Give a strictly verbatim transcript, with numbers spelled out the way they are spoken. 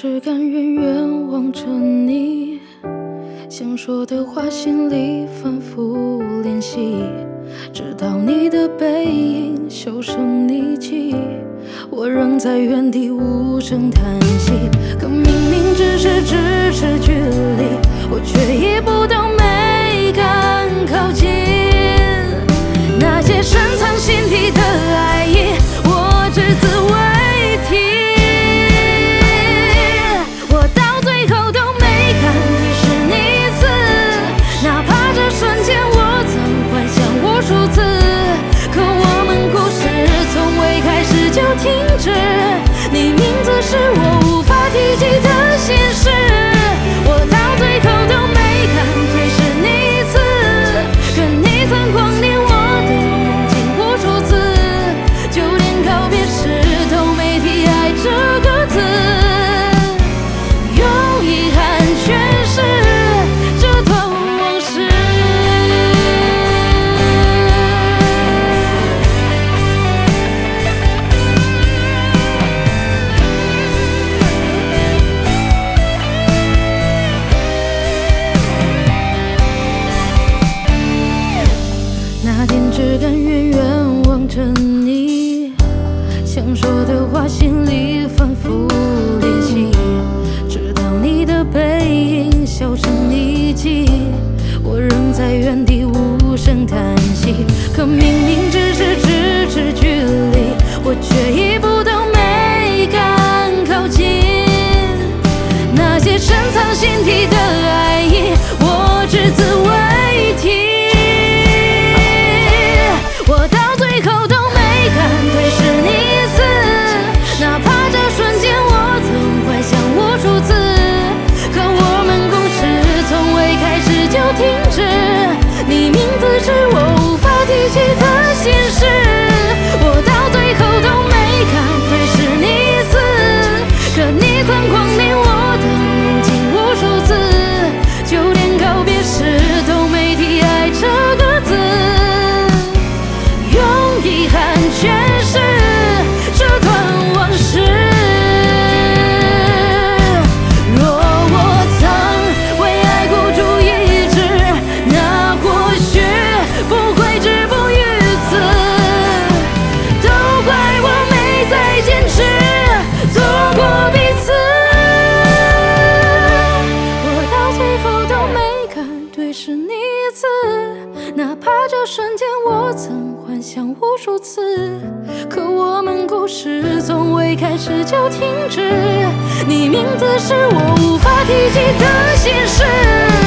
只敢远远望着你，想说的话心里反复练习，直到你的背影销声匿迹，我仍在原地无声叹息。可明明只是咫尺距离，我却一步都没敢靠近。那些深藏心底的爱意，我只字未提。我到最后都没敢对视你一次，哪怕这瞬间我曾幻想无数次。可我们故事从未开始就停止，你名字是我无法提及的心事。我到最后都没敢对视你一次，可你曾狂恋我的梦境无数次，就连告别时都没提爱这个字。用遗憾诠释这段往事。那天只敢远远望着你，想说的话心里反复练习，直到你的背影销声匿迹，我仍在原地无声叹息。可明明只是咫尺距离，我却一步都没敢靠近。那些深藏心底的爱意，我只字未提。我到最后都没敢对视你一次，哪怕这瞬间我曾幻想无数次。可我们故事从未开始就停止，你名字是我无法提起的心事。我到最后都没敢对视你一次，可你曾狂恋我的梦境无数次，就连告别时都没提爱这个字。用遗憾诠释这段往事。若我曾为爱孤注一掷，那或许不会止步于此。都怪我没再坚持，错过彼此。我到最后都没敢对视你一次，哪怕这瞬间我曾幻想无数次。可我们故事从未开始就停止，你名字是我无法提及的心事。